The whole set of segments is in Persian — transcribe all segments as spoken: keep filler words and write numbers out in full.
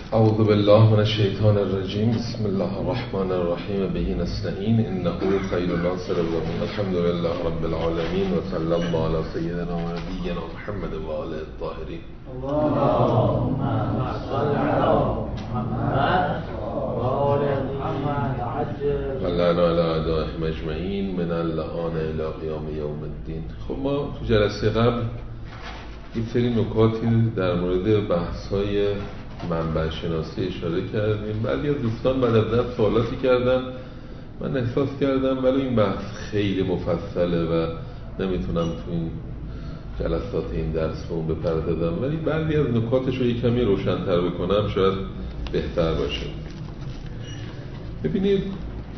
اعوذ بالله من الشیطان الرجیم. بسم الله الرحمن الرحیم. به نستعین انه خیر ناصر و الحمد لله رب العالمین و صلی الله علی سیدنا و نبینا محمد و آله الطاهرین. اللهم صل علی محمد و آل محمد عجل و لعنا علی اعدائهم اجمعین من اللعان الی قیام یوم الدین. خب ما تو جلسه قبل این سری نکاتی در مورد بحث‌های منبع شناسی اشاره کردیم. بعضی از دوستان بعد از درس سوالاتی کردن، من احساس کردم ولی این بحث خیلی مفصله و نمیتونم تو این جلسات این درس رو بپردازم، ولی بعضی از نکاتش رو یک کمی روشن‌تر بکنم شاید بهتر باشه. ببینید،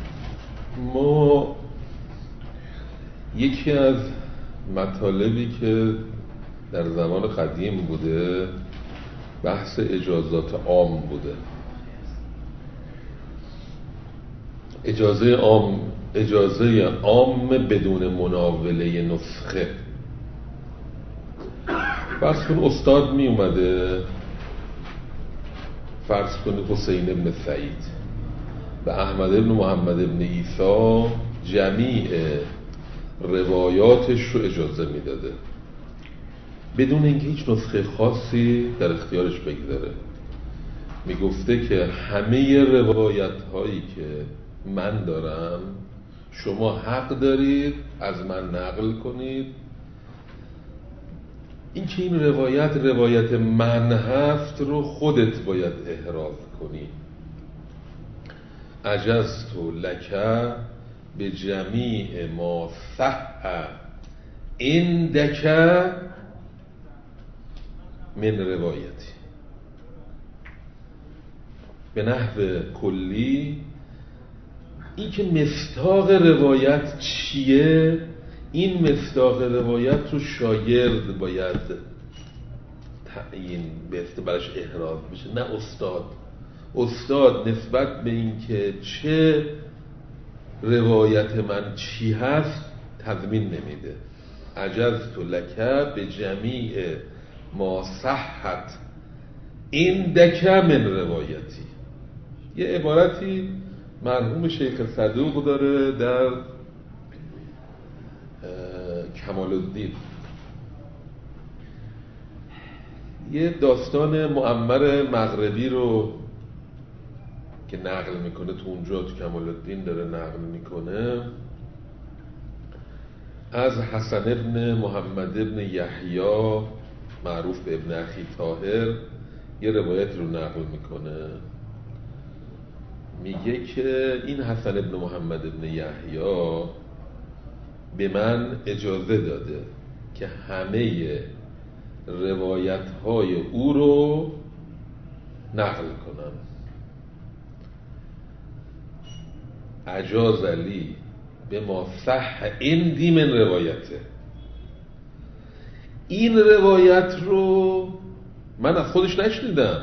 ما یکی از مطالبی که در زمان قدیم بوده بحث اجازات عام بوده. اجازه عام اجازه عام بدون مناوله نسخه. فرض کن استاد می اومده، فرض کنید حسین ابن سعید و احمد ابن محمد ابن عیسی جمیع روایاتش رو اجازه میداده بدون اینکه هیچ نسخه خاصی در اختیارش بگذاره. میگفته که همه روایت هایی که من دارم شما حق دارید از من نقل کنید. این که این روایت روایت من هست رو خودت باید احراز کنی. عجزت لک به جمیع ما صح عندک من روایتی. به نحو کلی این که مصداق روایت چیه، این مصداق روایت رو شاگرد باید تعیین به برش احراز بشه، نه استاد. استاد نسبت به این که چه روایت من چی هست تضمین نمیده. عجزت لک به جمیع ما صحت عندک من روایتی. یه عبارتی مرحوم شیخ صدوق داره در کمال الدین، یه داستان معمر مغربی رو که نقل میکنه تو اونجا تو کمال الدین داره نقل میکنه از حسن ابن محمد ابن یحیی معروف به ابن اخی طاهر. یه روایت رو نقل میکنه، میگه که این حسن ابن محمد ابن یحیی به من اجازه داده که همه روایت های او رو نقل کنم. اجاز لی به ما صح عندی من روایته. این روایت رو من از خودش نشنیدم،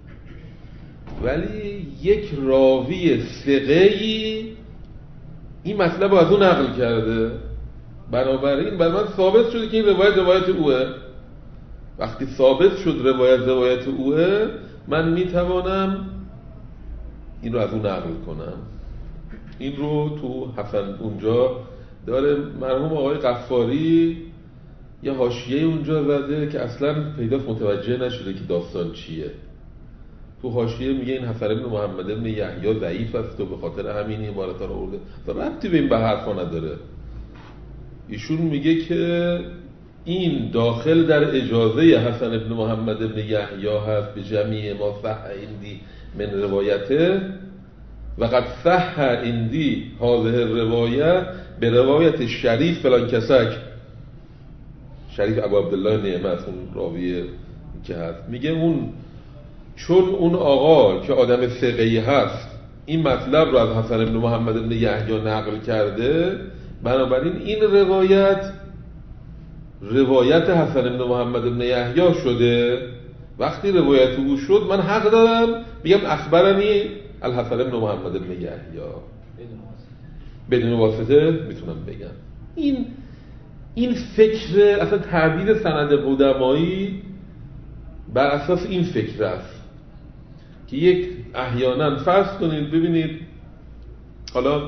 ولی یک راوی ثقه‌ای این مطلب رو از اون نقل کرده، بنابراین بر من ثابت شده که این روایت روایت اوه. وقتی ثابت شد روایت روایت اوه، من میتوانم این رو از اون نقل کنم. این رو تو حسن اونجا داره مرحوم آقای غفاری یه حاشیه اونجا زده که اصلا پیداست متوجه نشده که داستان چیه. تو حاشیه میگه این حسن ابن محمد ابن یحیی ضعیف است و به خاطر همین این عبارت ها رو آورده. ربطی به این به حرفا نداره. ایشون میگه که این داخل در اجازه حسن ابن محمد ابن یحیی هست به جمیع ما صح عندی من روایته و قد صح عندی هذه الروایه به روایت شریف فلان کسک. شریف ابو عبدالله نعمت اون راوی که هست، میگه اون چون اون آقا که آدم ثقه‌ای هست این مطلب رو از حسن ابن محمد ابن یحیی نقل کرده، بنابراین این روایت روایت حسن ابن محمد ابن یحیی شده. وقتی روایت او شد من حق دارم بگم اخبرنی الحسن ابن محمد ابن یحیی، بدون واسطه میتونم بگم. این این فکر اصلا تعبیر سند قدمایی بر اساس این فکر است که یک احیانا فرض کنید ببینید حالا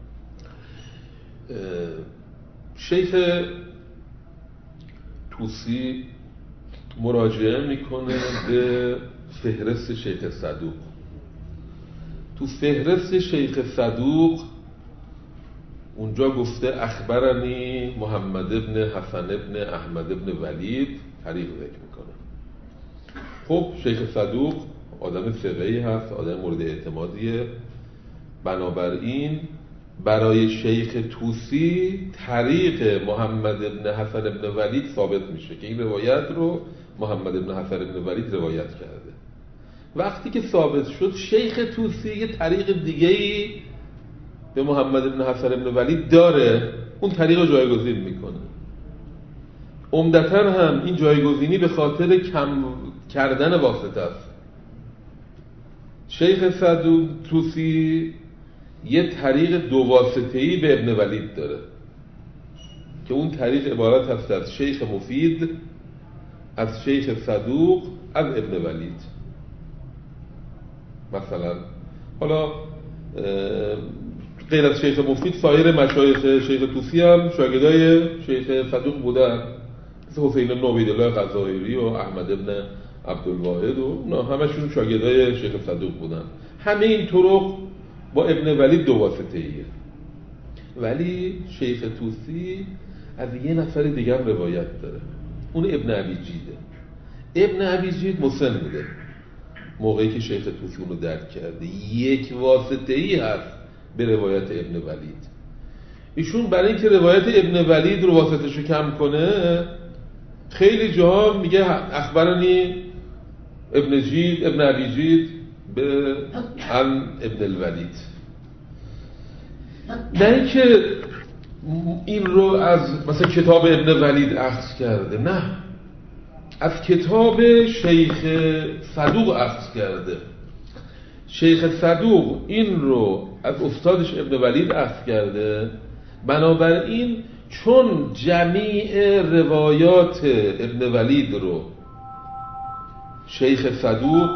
شیخ طوسی مراجعه میکنه به فهرست شیخ صدوق. تو فهرست شیخ صدوق اونجا گفته اخبرنی محمد ابن حسن ابن احمد ابن ولید طریق ذکر میکنه. خب شیخ صدوق آدم ثقه‌ای هست، آدم مورد اعتمادیه، بنابراین برای شیخ طوسی طریق محمد ابن حسن ابن ولید ثابت میشه که این روایت رو محمد ابن حسن ابن ولید روایت کرده. وقتی که ثابت شد شیخ طوسی یه طریق دیگه‌ای به محمد ابن حسن ابن ولید داره، اون طریق رو جایگزین میکنه. عمدتاً هم این جایگزینی به خاطر کم کردن واسطه است. شیخ صدوق طوسی یه طریق دو واسطه‌ای به ابن ولید داره که اون طریق عبارت هست از شیخ مفید از شیخ صدوق از ابن ولید. مثلا حالا غیر از شیخ مفید سایر مشایخ شیخ طوسی هم شاگردای شیخ صدوق بودن، مثل حسین بن عبیدالله غزائری و احمد بن عبدالواحد و اونا همشون شاگردای شیخ صدوق بودن. همه این طرق با ابن ولید دو واسطه‌ایه، ولی شیخ طوسی از یه نفر دیگه هم روایت داره، اون ابن ابیجیده. ابن ابیجید مسن بوده موقعی که شیخ طوسی اونو درک کرده، یک واسطه‌ای هست به روایت ابن ولید. ایشون برای اینکه روایت ابن ولید رو واسطه‌شو کم کنه خیلی جاها میگه اخبرنی ابن جید ابن ابیجید به عن ابن الولید، نه اینکه این رو از مثلا کتاب ابن ولید اخذ کرده، نه، از کتاب شیخ صدوق اخذ کرده. شیخ صدوق این رو از استادش ابن ولید اخذ کرده، بنابراین چون جمیع روایات ابن ولید رو شیخ صدوق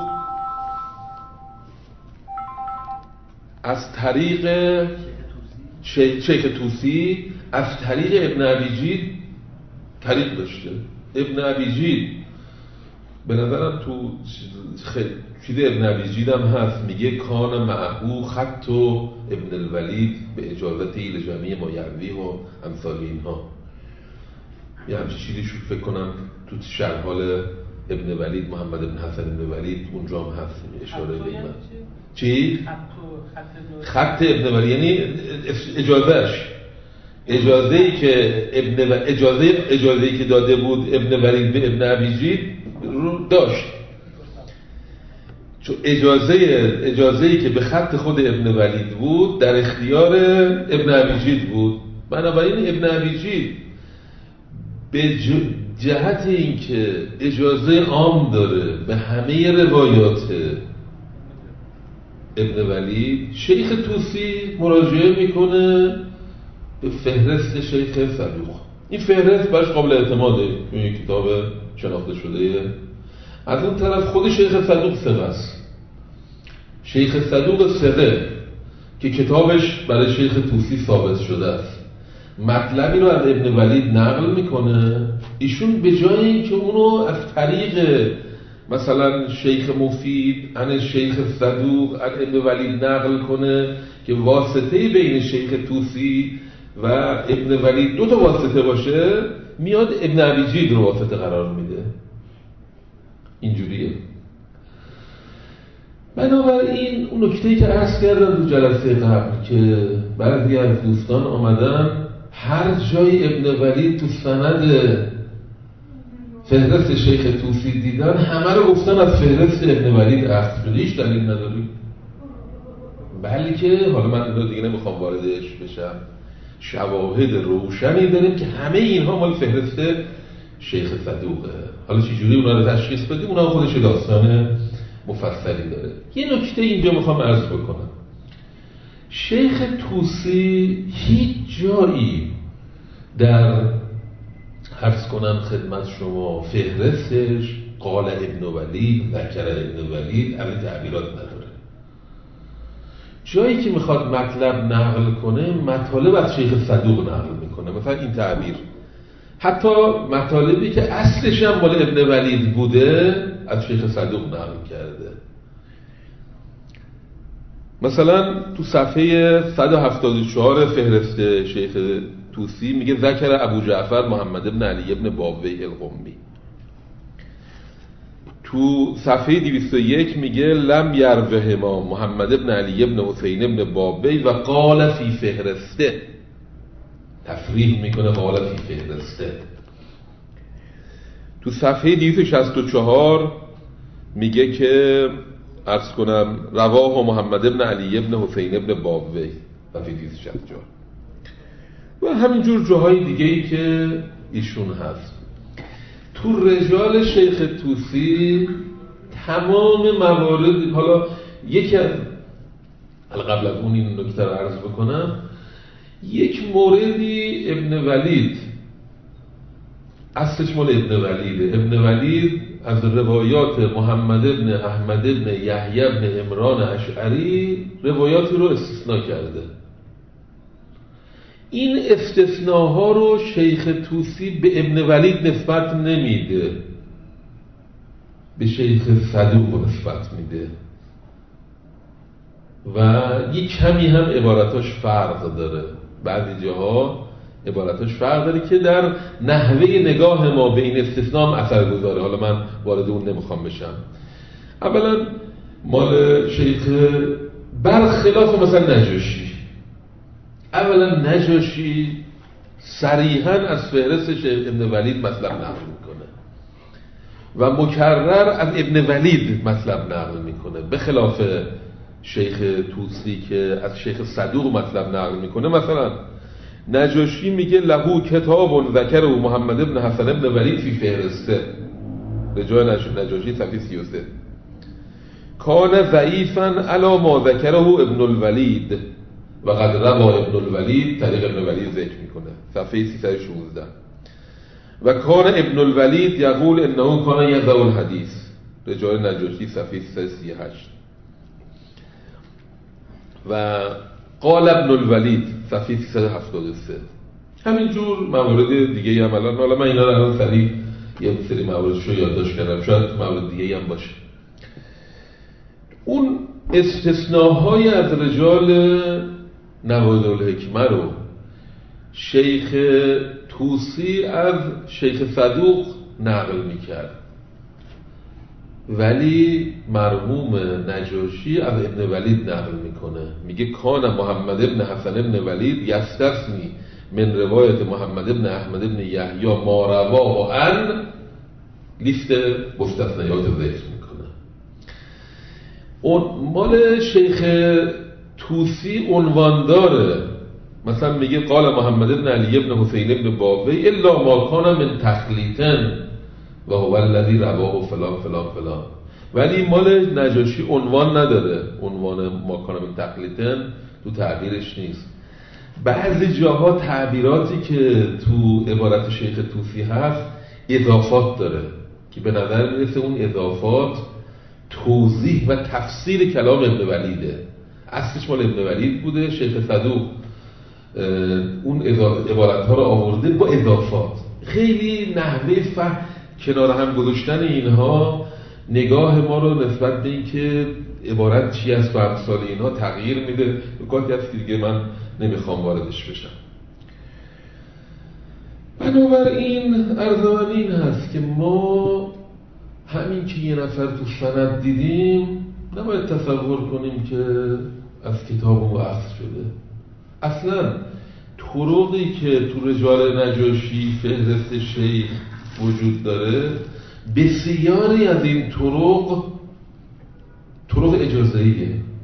از طریق شیخ طوسی از طریق ابن ابیجید طریق داشته. ابن ابیجید به نظرم تو چیز ابن ابیجید هم هست، میگه کان معهو خط و ابن الولید به اجازتی لجمعی ما یروی و امثال اینها، یه همچه چیزی شو فکر کنم تو شرح حال ابن ولید محمد ابن حسن ابن ولید اونجا هم هست اشاره به این. چی؟ خط ابن ولید یعنی اجازهش، اجازه‌ای که ابن و... اجازه اجازه‌ای که داده بود ابن ولید به ابن ابیجید رو داشت، چون اجازه اجازه‌ای که به خط خود ابن ولید بود در اختیار ابن ابیجید بود. بنابراین ابن ابیجید به جهت اینکه اجازه عام داره به همه روایات ابن ولید، شیخ طوسی مراجعه میکنه به فهرست شیخ صدوق. این فهرست برش قابل اعتماده، این کتاب شناخته شده. از اون طرف خود شیخ صدوق ثقه است، شیخ صدوق ثقه که کتابش برای شیخ طوسی ثابت شده است، مطلبی رو از ابن ولید نقل میکنه. ایشون به جای اینکه اونو از طریق مثلا شیخ مفید عن شیخ صدوق از ابن ولید نقل کنه که واسطه بین شیخ طوسی و ابن ولید دو تا واسطه باشه، میاد ابن ابیجید رو واسطه قرار میده. اینجوریه. بنابراین اون نکته‌ای که عرض کردم تو جلسه قبل که بعضی از دوستان آمدن هر جای ابن ولید تو سند فهرست شیخ طوسی دیدن همه رو گفتن از فهرست ابن ولید اخذ شده، هیچ دلیل نداری. بلکه حالا من اینو دیگه نمیخوام واردش بشم، شواهد روشنی داریم که همه اینها مال فهرست شیخ صدوقه. حالا چه جوری اونا رو تشخیص بدیم اونها خودش داستان مفصلی داره. یه نکته اینجا میخوام عرض بکنم، شیخ طوسی هیچ جایی در عرض کنم خدمت شما فهرستش قال ابن ولید، ذکر ابن ولید، از این تعبیرات نداره. جایی که میخواد مطلب نقل کنه مطالب از شیخ صدوق نقل میکنه. مثلا این تعبیر، حتی مطالبی که اصلش هم مال ابن ولید بوده از شیخ صدوق نقل کرده. مثلا تو صفحه صد و هفتاد و چهار فهرست شیخ طوسی میگه ذکر ابو جعفر محمد ابن علی ابن بابویه القمی. تو صفحه دویست و یک میگه لم یروهما محمد ابن علی ابن حسین ابن بابوی و قال فی فهرسته، تصریح میکنه قال فی فهرسته. تو صفحه دویست و شصت و چهار میگه که عرض کنم رواه محمد ابن علی ابن حسین ابن بابوی صفحه دویست و شصت و چهار و همینجور جاهای دیگه ای که ایشون هست. تو رجال شیخ طوسی تمام موارد، حالا یکی از قبل از اون این نکته رو عرض بکنم، یک موردی ابن ولید اصلش مال ابن ولیده. ابن ولید از روایات محمد ابن احمد ابن یحیی ابن عمران اشعری روایاتی رو استثناء کرده. این استثناها رو شیخ طوسی به ابن ولید نسبت نمیده، به شیخ صدوق نسبت میده و یک کمی هم عبارتاش فرق داره. بعضی جاها عبارتاش فرق داره که در نحوه نگاه ما به این استثناء هم اثر گذاره. حالا من وارد اون نمیخوام بشم. اولا مال شیخ برخلاف مثلا نجاشی، اولا نجاشی صریحاً از فهرست شیخ ابن ولید مطلب نقل میکنه و مکرر از ابن ولید مطلب نقل میکنه، به خلاف شیخ طوسی که از شیخ صدوق مطلب نقل میکنه. مثلا نجاشی میگه لهو کتاب ذکره محمد ابن حسن ابن ولید فی فهرسته، به جای نجاشی صفحه سی و سه کان ضعیفاً علی ما ذکره ابن الولید و قد روا ابن الولید، طریق ابن الولید ذکر میکنه صفحه سیصد و شانزده و کان ابن الولید یقول انه کان یضع الحدیث، رجال نجاشی صفحه سیصد و سی و هشت و قال ابن الولید صفحه سیصد و هفتاد و سه. همینجور موارد دیگه هم الان، حالا من اینا رو الان سریع یه سری مواردش رو یادداشت کردم، شاید موارد دیگه هم باشه. اون استثناهای از رجال نوادر الحکمه رو شیخ طوسی از شیخ صدوق نقل میکرد، ولی مرحوم نجاشی از ابن ولید نقل میکنه. میگه کان محمد ابن حسن ابن ولید یستثنی من روایت محمد ابن احمد ابن یحیی ما رواه عن، لیست مستثنیات ذکر میکنه. اون مال شیخ طوسی عنوان داره، مثلا میگه قال محمد ابن علی ابن حسین ابن بابوی الا ما کان من تخلیطن و هو الذی رواه فلان فلان فلان، ولی مال نجاشی عنوان نداره، عنوان ما کان من تخلیطن تو تعبیرش نیست. بعضی جاها تعبیراتی که تو عبارت شیخ طوسی هست اضافات داره که به نظر میرسه اون اضافات توضیح و تفسیر کلام ابن ولیده. اصلش مال ابن ولید بوده، شیخ صدوق اون عبارت ها رو آورده با اضافات. خیلی نحوه فهم کنار هم گذاشتن اینها نگاه ما رو نسبت به این که عبارت چی است و امثال اینها تغییر میده. نکاتی هست دیگه من نمیخوام واردش بشم. بنابراین عرض من این هست که ما همین که یه نفر تو سند دیدیم نباید تصور کنیم که از کتاب او اخذ شده. اصلا طرقی که تو رجال نجاشی فهرست شیخ وجود داره، بسیاری از این طرق طرق اجازه‌ایه.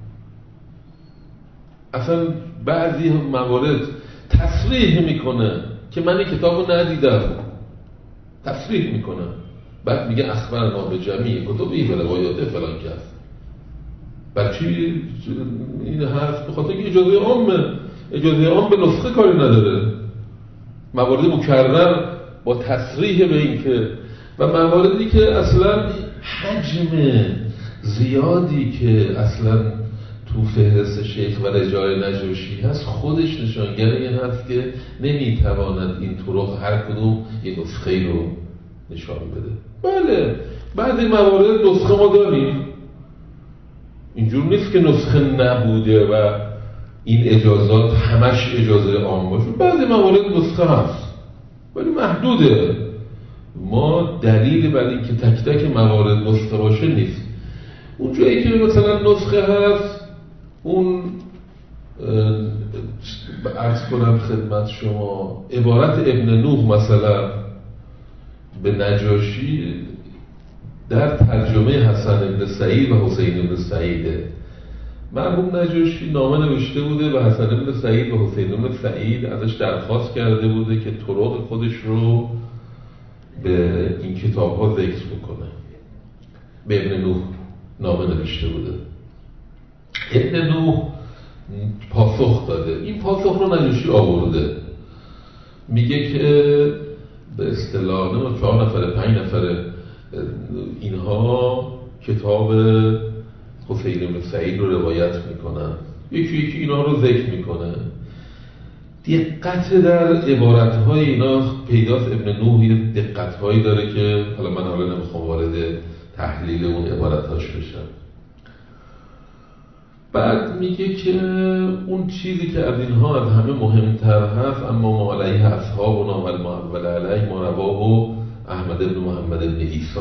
اصلا بعضی موارد تصریح میکنه که من این کتابو ندیدم، تصریح میکنه، بعد میگه اخبرنا به جمعی کتبی و روایات فلان کس. بچی این هست به خاطر که اجازه عامه، اجازه عام به نسخه کاری نداره. موارد مکرر با تصریح به این که و مواردی که اصلا حجم زیادی که اصلا تو فهرست شیخ و رجای نجاشی هست خودش نشانگر این هست که نمیتواند این طرق هر کدوم یه نسخه رو نشان بده. بله بعضی موارد نسخه ما داریم، اینجور نیست که نسخه نبوده و این اجازات همش اجازه عام باشه، بعضی موارد نسخه هست ولی محدوده. ما دلیل بر این که تک تک موارد نسخه باشه نیست. اون جایی که مثلا نسخه هست اون عرض کنم خدمت شما عبارت ابن نوح مثلا به نجاشی در ترجمه حسن ابن سعید و حسین ابن سعیده. مرحوم نجاشی نامه نوشته بوده و حسن ابن سعید و حسین ابن سعید ازش درخواست کرده بوده که طرق خودش رو به این کتاب ها ذکر بکنه. به ابن نوح نامه نوشته بوده. ابن نوح پاسخ داده. این پاسخ رو نجاشی آورده، میگه که به اصطلاح نمیدونم چهار نفره پنج نفره اینها کتاب حسین بن سعید رو روایت میکنن، یکی یکی اینا رو ذکر میکنه. دقت در عبارتهای اینا پیداست. ابن نوح یه دقتهایی داره که حالا من حالا نمیخوام وارد تحلیل اون عبارتهاش بشم. بعد میگه که اون چیزی که از اینها از همه مهمتر هست اما ما علیه اصحابنا و المعول علیه ما رواه احمد بن محمد بن عیسی.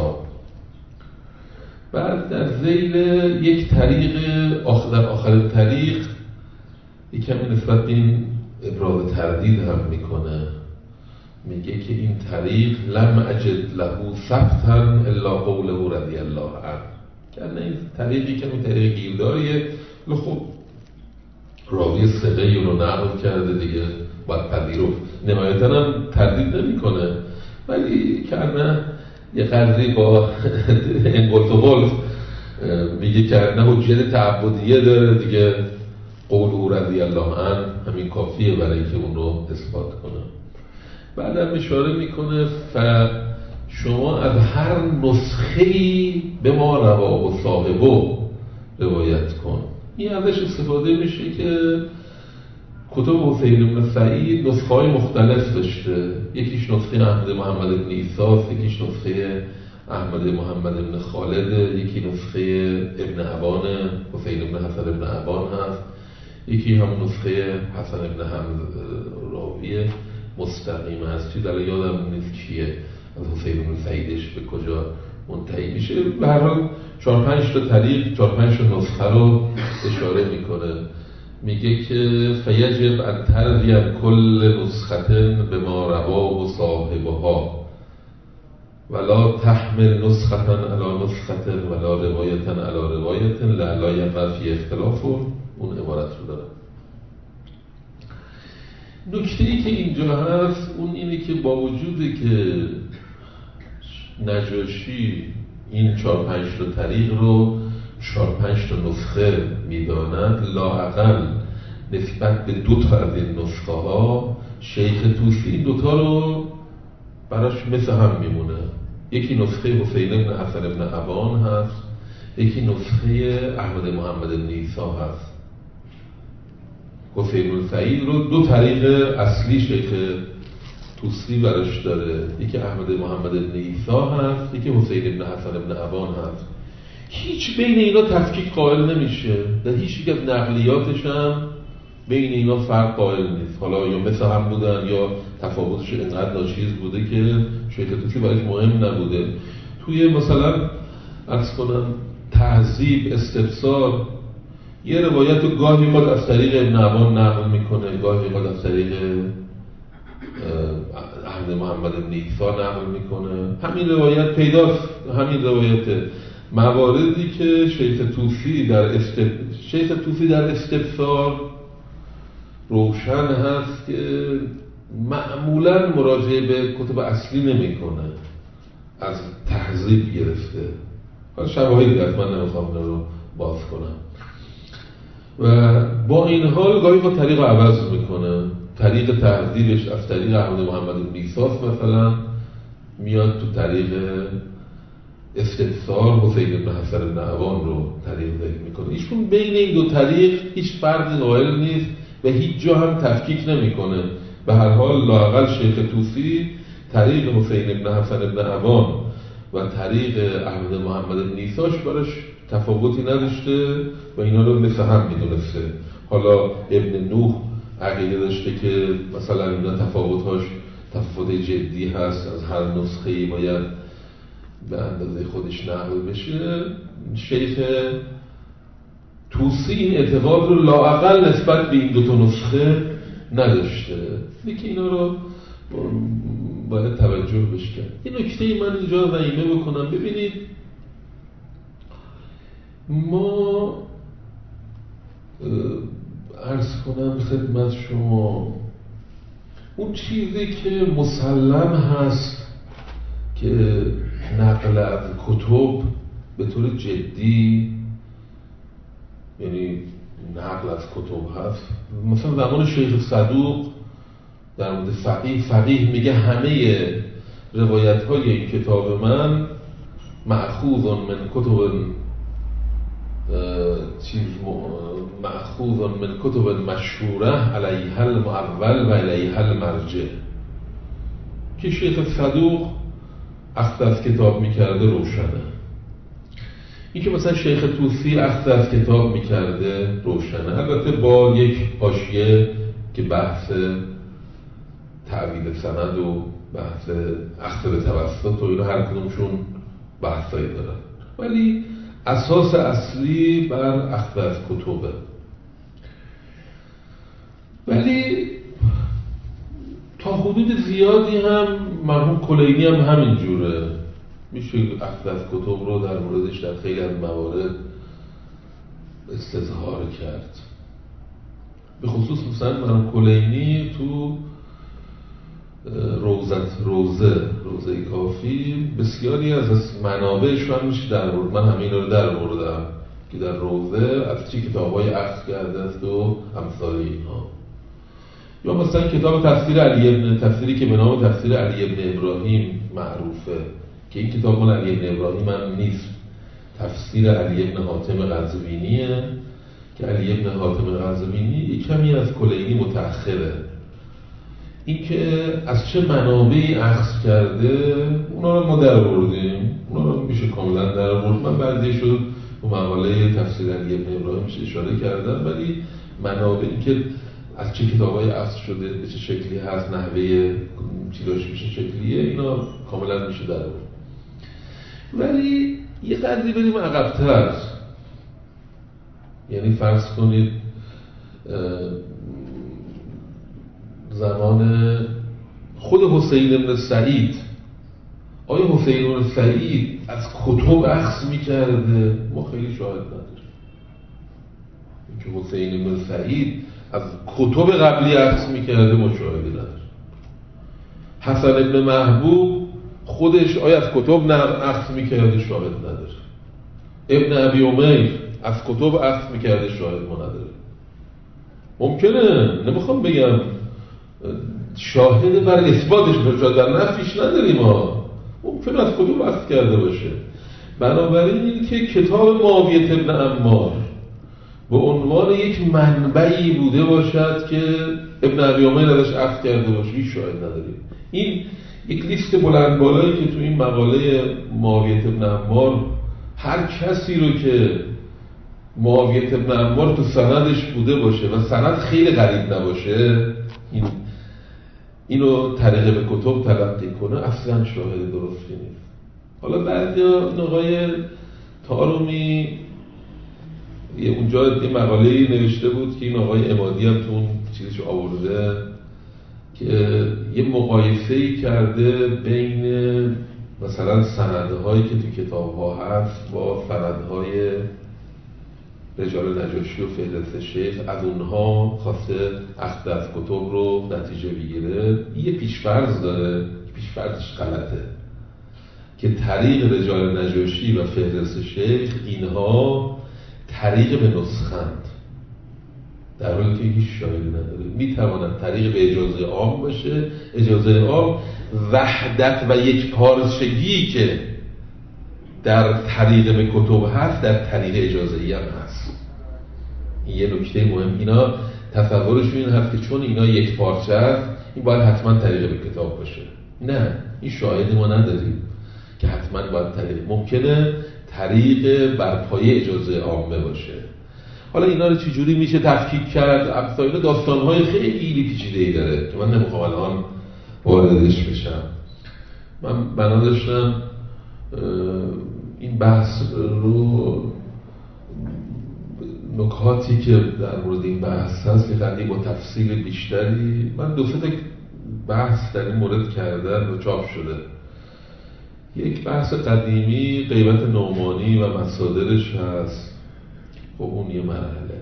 بعد در ذیل یک طریق آخر در آخر طریق یک کمی نسبت به این ابراز تردید هم میکنه، میگه که این طریق لم اجد له ثبتا الا قوله رضی الله عنه. یعنی این طریقی که این طریق گیرداریه، خب راوی ثقه‌ای رو نقل کرده دیگه باید پذیرفت، نهایتاً هم تردید نمیکنه، ولی کرنه یه قدری با انقلت و قلت میگه کرنه حجیت تعبدیه داره دیگه، قوله رضی الله عنه همین کافیه برای که اون رو اثبات کنه. بعدم اشاره میکنه ف شما از هر نسخه‌ای به ما رواه و صاحبه روایت کن. این ازش استفاده میشه که کتب حسین بن سعید نسخه‌های مختلف داشته، یکیش نسخه احمد محمد بن عیسی، یکیش نسخه احمد محمد بن خالد، یکی نسخه ابن ابان حسین بن حسن ابن ابان هست، یکی هم نسخه حسن ابن حمد راوی مستقیم هست. چیز الان یادم نیست کیه از حسین بن سعیدش به کجا منتهی میشه. به هر حال چهار پنج تا طریق چهار پنج تا نسخه رو اشاره میکنه. میگه که فیجب ان تروی کل نسخه به ما رواه و صاحبها ولا تحمل نسخه علی نسخه ولا روایتا علی روایت لعلی یقع فی اختلاف. اون عبارت رو داره. نکته‌ای که اینجا هست اون اینه که با وجودی که نجاشی این چهار پنج تا طریق رو چهار پنج تا نسخه میداند، لااقل نسبت به دو تا از این نسخه ها شیخ طوسی این دوتا رو براش مثل هم میمونه. یکی نسخه حسین بن حسن بن ابان هست، یکی نسخه احمد محمد بن عیسی هست. حسین بن سعید رو دو طریق اصلی شیخ طوسی براش داره، یکی احمد محمد بن عیسی هست، یکی حسین بن حسن بن ابان هست. هیچ بین اینا تفکیک قائل نمیشه، در هیچ یک از نقلیاتش هم بین اینا فرق قائل نیست. حالا یا مثل هم بودن یا تفاوتش اینقدر ناچیز بوده که شیخ طوسی برایش مهم نبوده. توی مثلا عرض کنم تهذیب استفسار یه روایت رو گاهی قد از طریق ابن ابان نقل میکنه، گاهی قد از طریق احمد محمد بن عیسی نقل میکنه. همین روایت پیداست، همین روایت. مواردی که شیخ طوسی در استف... شیخ طوسی در استفسار روشن هست که معمولا مراجعه به کتب اصلی نمیکنه، از تهذیب گرفته. حالا شواهدی هست من نمیخوام اون رو باز کنم. و با این حال گاهی با طریق عوض میکنه. طریق تهذیبش از طریق احمد محمد بن عیسی مثلا، میاد تو طریق استفسار حسین بن حسن بن عوان رو طریق ذکر میکنه. ایشون بین این دو طریق هیچ فرقی قائل نیست و هیچ جا هم تفکیک نمیکنه. به هر حال لااقل شیخ طوسی طریق حسین بن حسن بن عوان و طریق احمد محمد بن عیساش براش تفاوتی نداشته و اینا رو مثل هم میدونسته. حالا ابن نوح عقیده داشته که مثلا اینا تفاوت‌هاش تفاوت جدی هست، از هر نسخه‌ای باید به اندازه خودش نقل بشه. شیخ طوسی این اعتقاد رو لااقل نسبت به این دو تا نسخه نداشته. دیگه اینا رو باید توجه بشه کرد. این نکته من اینجا ضمیمه بکنم. ببینید ما عرض کنم خدمت شما اون چیزی که مسلم هست که نقل از کتب به طور جدی، یعنی نقل از کتب هست، مثلا زمان شیخ صدوق در مورد فقیه فقیه میگه همه روایت های این کتاب من مأخوذ من کتب چیز مأخوذ من کتب مشهوره علیها المعول و علیها المرجع. که شیخ صدوق اخذ از کتاب میکرده روشنه. این که مثلا شیخ طوسی اخذ از کتاب میکرده روشنه، البته با یک حاشیه که بحث تعویل سند و بحث اخذ به توسط و اینا هر کدومشون بحثایی دارن، ولی اساس اصلی بر اخذ از کتبه. ولی تا حدود زیادی هم مرحوم کلینی هم همین جوره، میشه اخذ از کتب رو در موردش در خیلی از موارد استظهار کرد. به خصوص مثلا مرحوم کلینی تو روزت روزه روزه کافی بسیاری از منابعش هم میشه در مورد من همین رو در بردم که در روزه از چی کتاب‌های اخذ کرده است و امثال اینها. یا مثلا کتاب تفسیر علی ابن تفسیری که به نام تفسیر علی ابن ابراهیم معروفه که این کتاب مال علی ابن ابراهیم هم نیست، تفسیر علی ابن حاتم قزوینیه که علی ابن حاتم قزوینی یک کمی از کلینی متأخره. این که از چه منابعی اخذ کرده اونا رو ما در بردیم، اونا رو میشه کاملا در برد. من بعدی شد و مقاله تفسیر علی ابن ابراهیم اشاره کردم، ولی منابعی که از چه کتابایی اخذ شده، به چه شکلی هست، نحوه چیزاش میشه شکلیه، اینا کاملا میشه در برد. ولی یه قدری بریم عقب‌تر، یعنی فرض کنید زمان خود حسین بن سعید. آیا حسین بن سعید از کتب اخذ میکرده؟ ما خیلی شاهد نداریم اینکه حسین بن سعید از کتب قبلی اخذ میکرده، ما شاهدی نداریم. حسن ابن محبوب خودش آیا از کتب اخذ میکرده؟ شاهد نداره. ابن ابی امیر از کتب اخذ میکرده؟ شاهد ما نداره. ممکنه، نمیخوام بگم شاهد بر اثباتش باشه، در نفیش نداریم ها، ممکنه از کتب اخذ کرده باشه. بنابراین این که کتاب معاویه بن عمار به عنوان یک منبعی بوده باشد که ابن ابی امیر ازش اخذ کرده باشه، هیچ شاهد نداریم. این یک لیست بلند بالایی که تو این مقاله معاویه بن عمار هر کسی رو که معاویه بن عمار تو سندش بوده باشه و سند خیلی غریب نباشه، این اینو طریق به کتب تلقی کنه، اصلا شاهد درستی نیست. حالا بعضی آقای طارمی یه اونجا یه مقاله‌ای نوشته بود که این آقای عمادی هم تو اون چیزش آورده که یه مقایسه‌ای کرده بین مثلا سندهایی که تو کتاب‌ها هست با سندهای رجال نجاشی و فهرست شیخ، از اونها خواسته اخذ از کتب رو نتیجه بگیره. یه پیشفرض داره، پیشفرضش غلطه، که طریق رجال نجاشی و فهرست شیخ اینها طریق به نسخند. در حالی که هیچ شاهدی نداره. میتواند طریق به اجازه عام باشه، اجازه عام وحدت و یک پارچگی که در طریق به کتب هست در طریق اجازه‌ای هم هست. این یه نکته مهم. اینا تصورشون این هست که چون اینا یک پارچه است این باید حتما طریق به کتاب باشه. نه، این شاهدی ما نداریم که حتما باید طریق، ممکنه طریق بر پایه اجازه عامه باشه. حالا اینا رو چجوری میشه تفکیک کرد؟ امثال داستان‌های خیلی پیچیده‌ای داره که من نمیخوام الان واردش بشم. من بنا داشتم این بحث رو، نکاتی که در مورد این بحث هست که خیلی با تفصیل بیشتری، من دو سه تا بحث در این مورد کردن و چاپ شده. یک بحث قدیمی غیبت نعمانی و مصادرش هست، خب اون یه مرحله.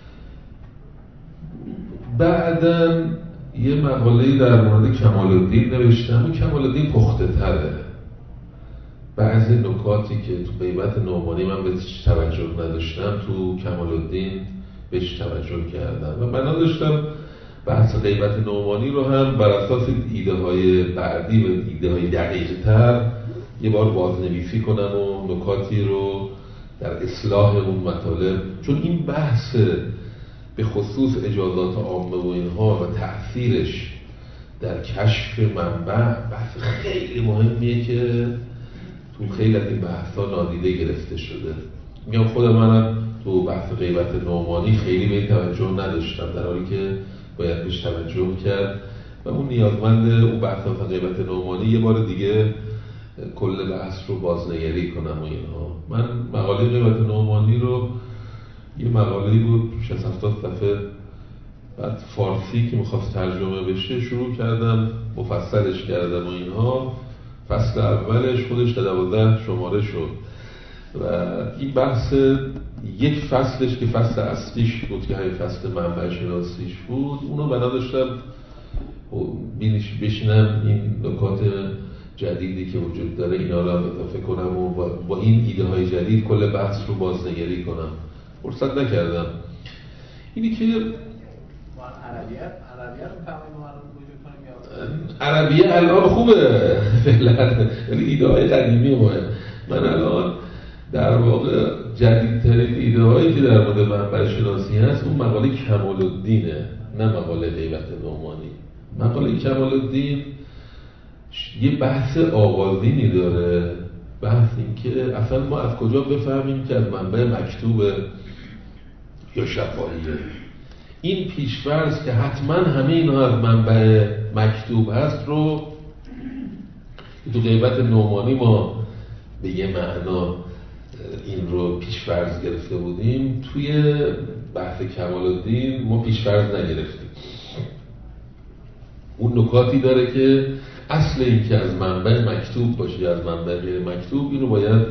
بعداً یه مقاله در مورد کمال الدین نوشتم و کمال الدین پخته تره. بعضی نکاتی که تو غیبت نعمانی من بهش توجه نداشتم تو کمال الدین بهش توجه کردم و بنا داشتم بحث غیبت نعمانی رو هم بر اساس ایده های بعدی و ایده های دقیق تر یه بار بازنویسی کنم و نکاتی رو در اصلاح اون مطالب، چون این بحث به خصوص اجازات عامه و اینها و تأثیرش در کشف منبع بحث خیلی مهمیه که تو خیلی از این بحث‌ها نادیده گرفته شده. میگم خود منم تو بحث غیبت نعمانی خیلی به این توجه نداشتم، در حالی که باید بهش توجه کرد و اون نیازمند اون بحث غیبت نعمانی یه بار دیگه کل بحث رو بازنگری کنم و اینها. من مقاله غیبت نعمانی رو، یه مقاله‌ای بود شصت هفتاد صفحه، بعد فارسی که می‌خواست ترجمه بشه شروع کردم مفصلش کردم و اینها. فصل اولش خودش دوازده شماره شد و این بحث یک فصلش که فصل اصلیش بود که همین فصل منبع شناسیش بود، اونو بنا داشتم بشینم این نکات جدیدی که وجود داره اینا رو هم اضافه کنم و با این ایده های جدید کل بحث رو بازنگری کنم. فرصت نکردم. اینی که عربیه عربیه رو فهمید ما رو وجود کنیم یا عربیه الان خوبه فعلا، ولی ایده های قدیمی ماه. من الان در واقع جدیدترین ایده هایی که در مورد منبع شناسی هست اون مقاله کمال الدینه، نه مقاله غیبت نعمانی. مقاله کمال الدین یه بحث آغازینی داره، بحث این که اصلا ما از کجا بفهمیم که از منبع مکتوبه یا شفاهیه. این پیش‌فرض که حتما همه اینا از منبع مکتوب هست رو تو غیبت نعمانی ما به یه معنا این رو پیش‌فرض گرفته بودیم، توی بحث کمال الدین ما پیش‌فرض نگرفتیم. اون نکاتی داره که اصل این که از منبع مکتوب باشه یا از منبع غیر مکتوب، اینو باید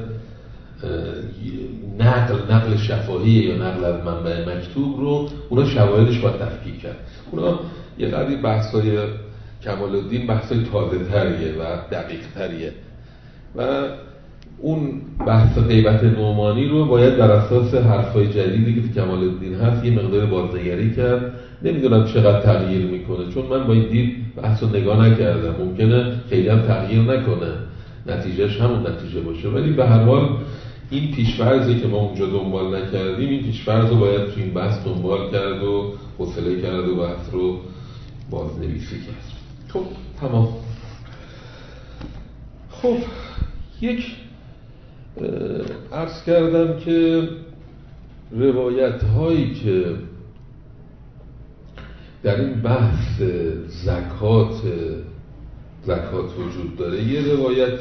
نقل نقل شفاهی یا نقل از منبع مکتوب رو اونا شواهدش باید تفکیک کرد. اونا یه قدری بحثای کمال الدین بحثای تازه تریه و دقیق تریه و اون بحث غیبت نعمانی رو باید بر اساس حرفای جدیدی که تو کمال الدین هست یه مقدار بازنگری کرد. نمیدونم چقدر تغییر میکنه، چون من با این دید بحث رو نگاه نکردم، ممکنه خیلی هم تغییر نکنه، نتیجهش همون نتیجه باشه، ولی به هر حال این پیش‌فرضی که ما اونجا دنبال نکردیم، این پیش‌فرض رو باید تو این بحث دنبال کرد و حوصله کرد و بحث رو بازنویسی کرد. خب تمام. خب یک عرض کردم که روایت هایی که در این بحث زکات زکات وجود داره، یه روایت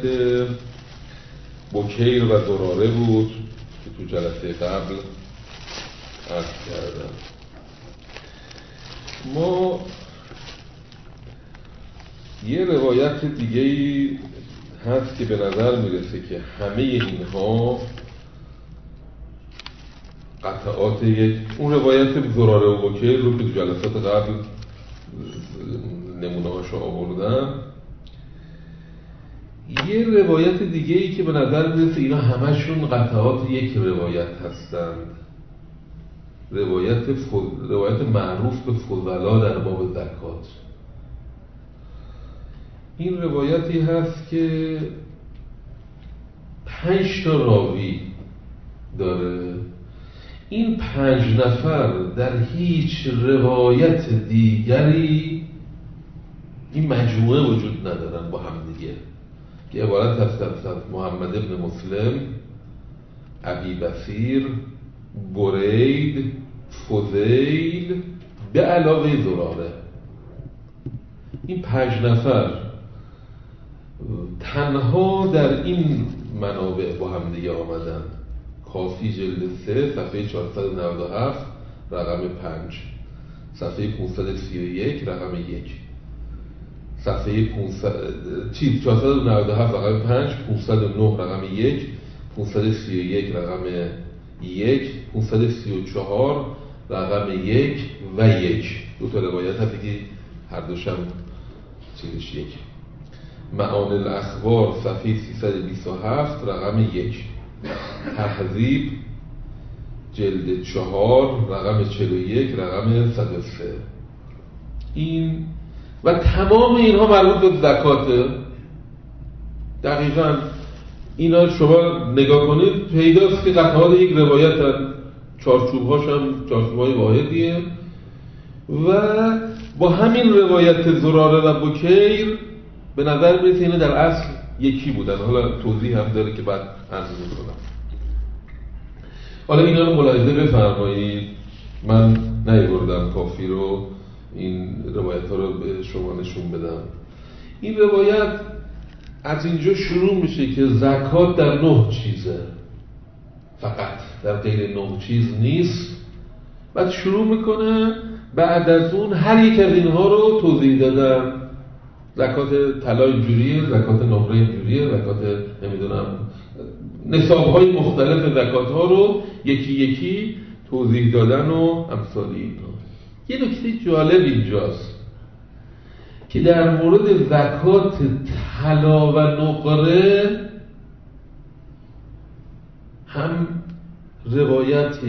بکیر و زراره بود که تو جلسه قبل عرض کردم. ما یه روایت دیگه‌ای هست که به نظر میرسه که همه اینها قطعات یک اون روایت زراره و بکیر رو که تو جلسات قبل نمونه هاشو آوردم. یه روایت دیگه ای که به نظر میرسه اینا همشون قطعات یک روایت هستند روایت فض... روایت معروف به فضلا در باب زکات. این روایتی هست که پنج تا راوی داره. این پنج نفر در هیچ روایت دیگری این مجموعه وجود ندارن با هم دیگه، که عبارت هست از محمد ابن مسلم، ابی بصیر، برید، فضیل به علاوه زراره. این پنج نفر تنها در این منابع با هم دیگه آمدن. کافی جلد سه صفحه چهارصد و نود و هفت رقم پنج، صفحه پانصد و سی و یک رقم یک، صفحه پانصد چیز چهارصد و نود و هفت رقم پنج، پانصد و نه رقم یک، پانصد و سی و یک رقم یک، پانصد و سی و چهار رقم یک و یک. دو تا روایت هست که هر دوشم چیزش یک. معانی الاخبار صفحه سیصد و بیست و هفت رقم یک، تهذیب جلد چهار رقم چهل و یک رقم صد و سه. این و تمام اینها مربوط به زکاته. دقیقاً اینا شما نگاه کنید پیداست که قطعات یک روایت هست، چارچوبهاش هم چارچوبهای واحدیه و با همین روایت زراره و بکیر به نظر میرسه اینا در اصل یکی بودن. حالا توضیح هم داره که بعد عرض میکنم. حالا اینا رو ملاحظه بفرمایید. من نیاوردم کافی رو این روایت ها رو به شما نشون بدم. این روایت از اینجا شروع میشه که زکات در نه چیزه، فقط در غیر نه چیز نیست. بعد شروع میکنه بعد از اون هر یک از اینها رو توضیح دادن. زکات طلا اینجوریه، زکات نقره اینجوریه، زکات نمیدونم نصاب‌های مختلف زکات ها رو یکی یکی توضیح دادن و امثال اینا. یه نکته جالب اینجاست که در مورد زکات طلا و نقره هم روایت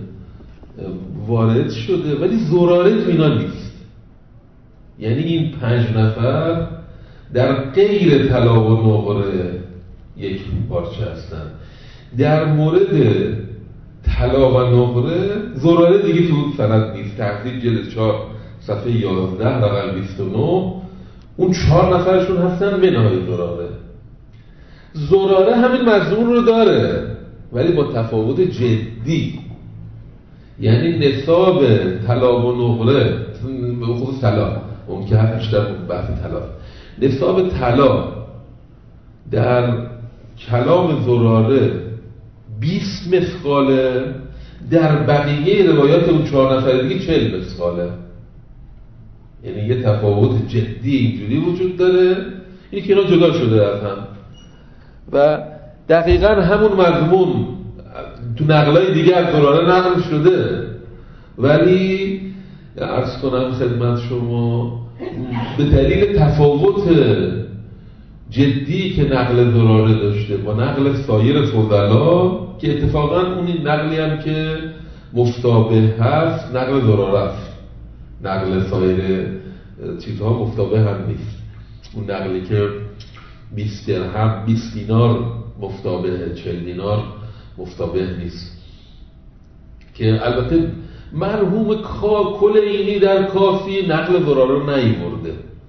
وارد شده ولی زراره تو اینا نیست. یعنی این پنج نفر در غیر طلا و نقره یک پارچه هستن. در مورد طلا و نقره زراره دیگه تو سند نیست. تهذیب جلد چهار صفحه یازده رقم بیست و نه اون چهار نفرشون هستن منهای زراره. زراره همین مضمون رو داره ولی با تفاوت جدی. یعنی نصاب طلا و نقره به خصوص طلا اون که هست بیشتر بحث طلا، نصاب طلا در کلام زراره بیست مثقاله، در بقیه روایات اون چهار نفر دیگه چهل مثقاله. یعنی یه تفاوت جدی اینجوری وجود داره. این که اینا جدا شده از هم و دقیقاً همون مضمون تو نقلای دیگه از زراره نقل شده ولی عرض کنم خدمت شما به دلیل تفاوت جدی که نقل زراره داشته با نقل سایر فضلا که اتفاقاً اون نقلی هم که مفتابه هست نقل زراره است، نقل سایر چیزها مفتابه هم نیست. اون نقلی که بیست درهم بیست دینار مفتابه، چهل دینار مفتابه نیست که البته مرحوم کل اینی در کافی نقل زراره رو نیورده.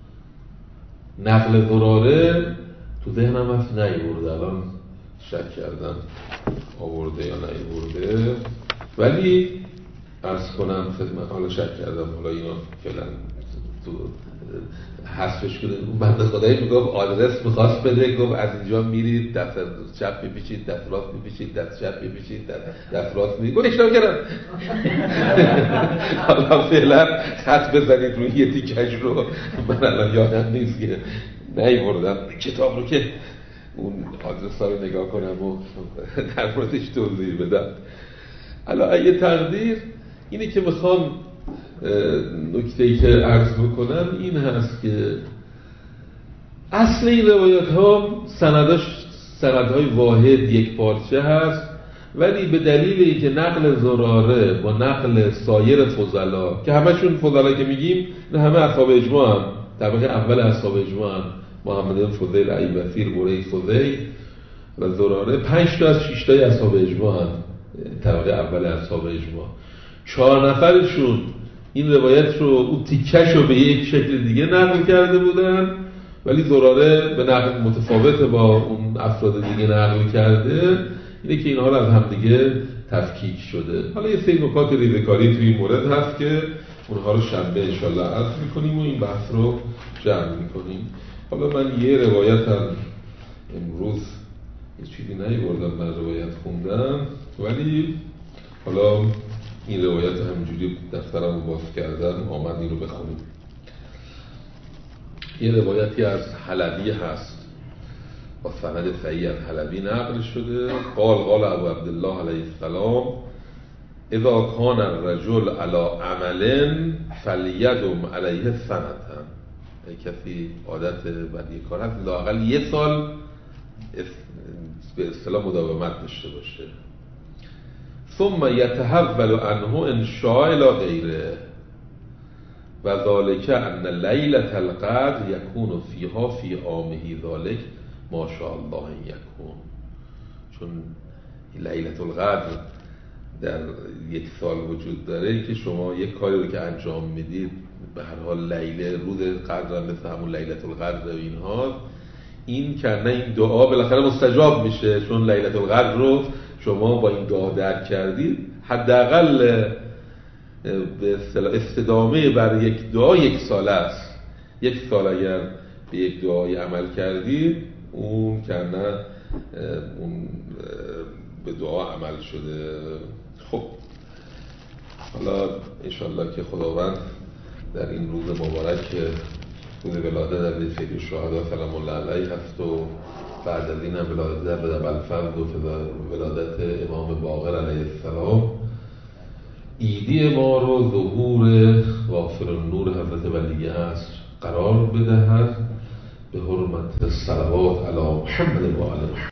نقل زراره تو ذهنم هست نیورده، الان شک کردم آورده یا نیورده ولی عرض کنم خدمت حالا شک کردم حالا اینا فعلا تو حذفش کنه. بنده خدایی میگفت آدرس میخواست بده، گفت از اینجا میرید دست چپ بپیچید دست راست بپیچید دست چپ بپیچید دست راست میرید. گفت اشتباه کردم. حالا فعلا خط بزنید روی یه تیکش رو. من الان یادم نیست که نیوردم کتاب رو که اون آدرس ها رو نگاه کنم و در موردش توضیح بدم. حالا اگه تقدیر اینه که میخوام نکته‌ای که عرض بکنم این هست که اصل این روایت ها سنداش سندهای واحد یک پارچه هست ولی به دلیل اینکه نقل زراره با نقل سایر فضلا که همشون فضلا که میگیم نه همه اصحاب اجماع هم طبقه اول اصحاب اجماع هم محمد بن فضیل، ایبسیر، بوری فضیل و زراره، پنج تا از شش تای اصحاب اجماع هم طبقه اول اصحاب اجماع. چهار نفرشون این روایت رو اون تیکش رو به یک شکل دیگه نقل کرده بودن، ولی زراره به نقل متفاوت با اون افراد دیگه نقل کرده. اینه که اینها رو از همدیگه تفکیک شده. حالا یه سری نکات ریزه‌کاری توی این مورد هست که اونها رو شنبه انشالله عرض میکنیم و این بحث رو جمع میکنیم. حالا من یه روایت هم امروز یه چیزی نیاوردم، من روایت خوندم، ولی حالا این روایت همینجوری دفترم رو باز کردم آمد این رو بخونیم. یه روایتی از حلبی هست با سند صحیح از حلبی نقل شده. قال قال ابو عبدالله علیه السلام اذا کان الرجل علی عمل فلیدم علیه سنتا. کسی عادت بدی کار هست لااقل یه سال به اصطلاح مداومت داشته باشه. ثم یتحول عنه ان شاء الی غیره و ذالک ان لیلة القدر یکون فیها فی عامه ذالک ما شاء الله یکون. چون لیلة القدر در یک سال وجود داره که شما یک کاری رو که انجام میدید به هر حال لیله روز قدر هم مثل همون لیلة القدر و اینها، این که نه این دعا بالاخره مستجاب میشه، چون لیلة القدر رو شما با این دعا درک کردید، حداقل به اصطلاح استدامه بر یک دعا یک سال است. یک سال اگر به یک دعای عمل کردید اون که نه اون به دعا عمل شده. خب حالا انشالله که خداوند در این روز مبارک که روز ولادت در سید الشهدا سلام الله علیه هست و بعد از این هم ولادت در ابوالفضل و ولادت امام باقر علیه السلام، ایدی ما رو ظهور غافر النور حضرت ولی عصر قرار بدهد به حرمت صلوات علی محمد و آل محمد.